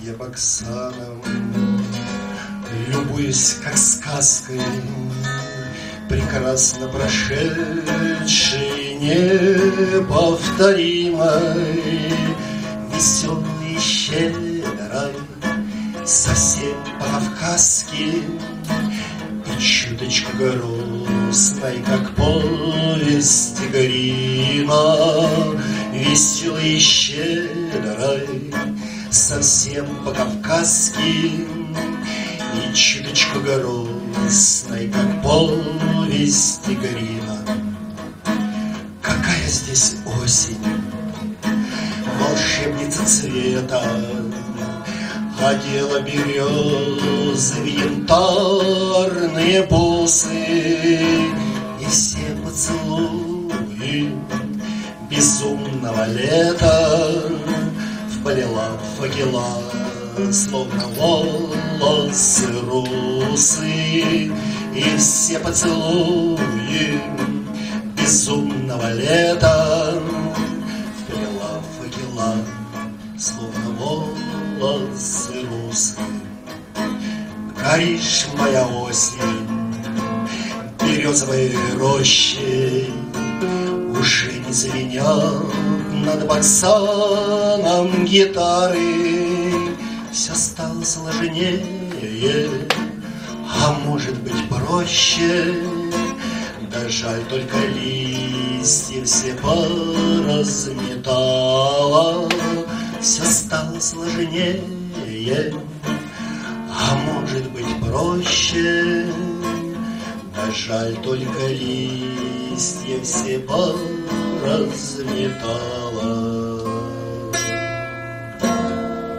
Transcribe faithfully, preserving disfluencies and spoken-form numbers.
я Баксаном, любуюсь, как сказкой, прекрасно прошедшей, неповторимой, веселой и щедрой, совсем по-кавказски, и чуточку грустной, как повесть Грима, веселой и щедрой, совсем по-кавказски, и чуточку грустной, как повесть Грима. Какая здесь осень, волшебница цвета, одела березы в янтарные бусы, и все поцелуи безумного лета вплела в факела, словно волосы русы, и все поцелуи безумного лета вплела в факела, словно волосы русы. Горишь, моя осень, березовой рощей, уже не звенят над Баксаном гитары. Все стало сложнее, а может быть проще. Да жаль, только листья все поразметала. Все стало сложнее, а может быть проще. Да жаль, только листья все поразметала.